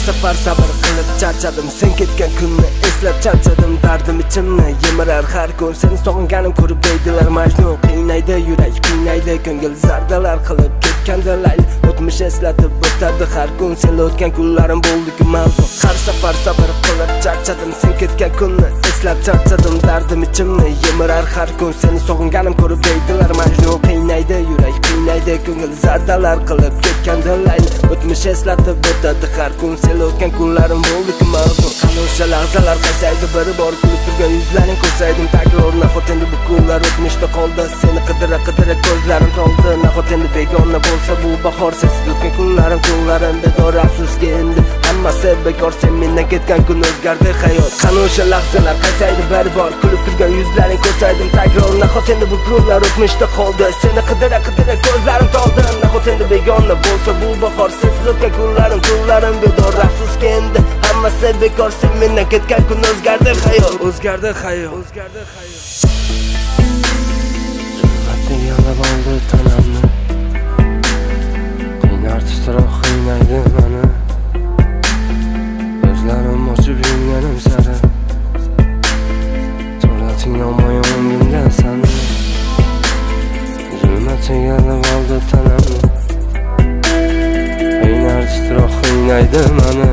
safar sabr qilib charchadim, sen ketgan kunni eslab charchadim. Dardim ichimni yemirar har kun, seni sog'inganim ko'rib deydilar Majnun. Qiynaydi yurak, qiynaydi ko'ngil, zardalar qilib ketganda layli. O'tmish eslatib o'tadi har kun, sen o'tgan kunlarim bo'ldi-ku mavzu. Har safar sabr qilib charchadim, sen ketgan kunni eslab charchadim. Dardim ichimni yemirar har kun, seni sog'inganim ko'rib deydilar Majnun. Qiynaydi yurak, qiynaydi ko'ngil, zardalar qilib ketganda layli. O'tmish eslatib o'tadi har kun, sen o'tgan kunlarim bo'ldi-ku mavzu. Qani o'sha lahzalar qaysaydi, biri bor kulib turgan yuzlaring ko'rsaydim takror. Nahot endi bu kunlar o'tmishda qoldi, seni qidira qidira ko'zlarim toldi. Nahot endi begona bo'lsa bu bahor, sensiz o'tgan kunlarim bedor. Afsuski endi hammasi bekor, sen mendan ketgan kun o'zgardi hayot. Qani o'sha lahzalar qaysaydi, biri bor kulib turgan yuzlaring ko'rsaydim takror. Nahot endi bu kunlar o'tmishda qoldi, seni qidira qidira ko'zlarim toldi. Nahot endi begona bo'lsa bu bahor, sensiz o'tgan kunlarim bedor. Afsuski endi hammasi bekor, sen mendan ketgan kun o'zgardi hayot. O'zgardi hayot. Zulmatning yalab oldi tanamni, qiynar titroq qiynaydi mani. Ko'zlarim ochib yumganim sari, surating olmay o'ngimdan sani. Zulmatning yalab oldi tanamni, qiynar titroq qiynaydi mani.